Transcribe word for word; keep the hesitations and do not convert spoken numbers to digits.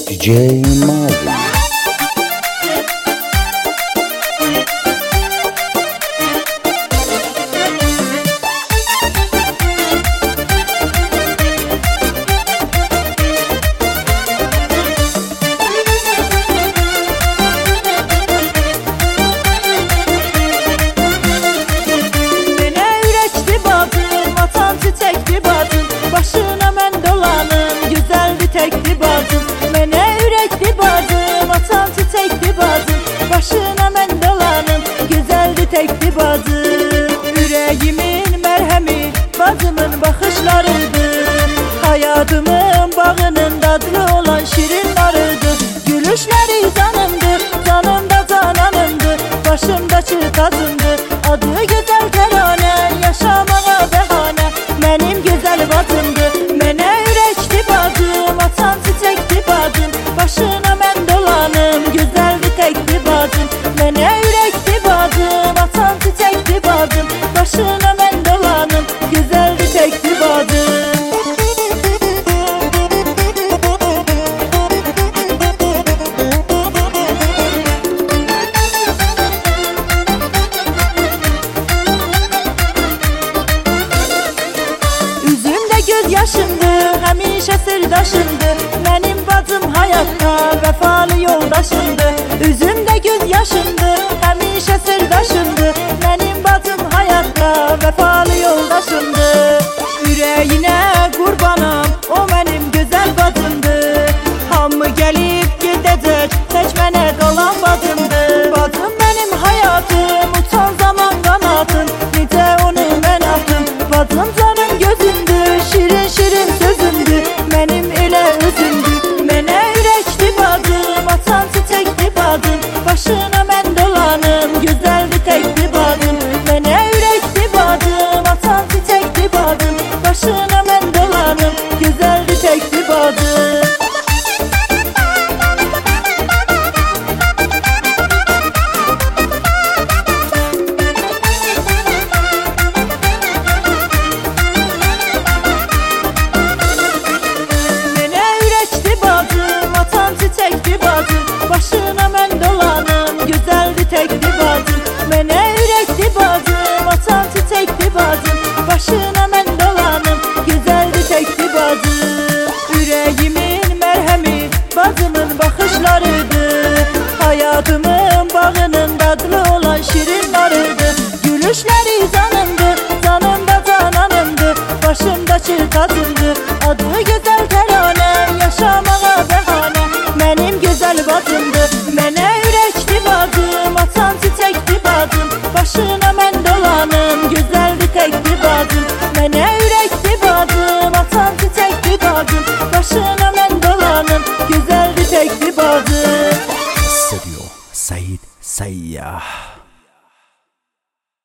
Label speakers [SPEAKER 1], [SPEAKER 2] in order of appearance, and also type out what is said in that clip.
[SPEAKER 1] D J Mavi.
[SPEAKER 2] Başına mən dolanım, güzeldi tekli bacım. Mənə ürəkli bacım, atan çiçekli bacım. Başına mən dolanım, güzeldi tekli bacım. Ürəyimin mərhəmi bacımın baxışlarıdır. Hayatımın bağının dadlı olan şirin narıdır. Gülüşləri canımdır, canımda cananımdır. Başımdakı tacımdır, adı güzel tərane. Yaşamağa bəhanə, mənim güzel bacımdır. Mənə ürəkli bacım, atan çiçekli bacım. Başına mən dolanım, güzeldi tekli bacım. Mənə ürəkli bacım, atan çiçekli bacım. Başına mən dolanım, güzeldi tekli bacım. Göz yaşındır, həmişə sirdaşındır. Mənim bacım həyatda vəfalı yoldaşındır. Üzümdə göz yaşındır, həmişə sirdaşındır. Mənim bacım həyatda vəfalı yoldaşındır. Ürəyinə qurbanam, o mənim gözəl bacımdır. Hamı gəlib gedəcək, tək mənə qalan bacımdır. Bacım mənim həyatım, uçan zaman qanatım. Necə onu mən atım, bacım canım gözümdür. Şirin şirin sözümdür, mənim elə özümdür. Mənə ürəkli bacım, atan çiçekli bacım. Başına mən dolanım, güzeldi tekli bacım. Mənə ürəkli bacım, atan çiçekli bacım. Başına mən dolanım, güzeldi tekli bacım. Başına mən dolanım, güzeldi tekli bacım. Mənə ürəkli bacım, atan çiçekli bacım. Başına mən dolanım, güzeldi tekli bacım. Ürəyimin mərhəmi bacımın baxışlarıdır. Hayatımın bağının dadlı olan şirin narıdır. Gülüşləri canımdır, canımda cananımdır. Başımdakı tacımdır, adı güzel tərane. Yaşamağa bəhanə, mənim güzel bacımdır. Mənə ürəkli bacım, atan çiçekli bacım. Başına mən dolanım, güzeldi tekli bacım. Mənə ürəkli bacım, atan çiçekli bacım. Başına mən dolanım, güzeldi tekli bacım.
[SPEAKER 1] Hissediyor Sait Seyyah.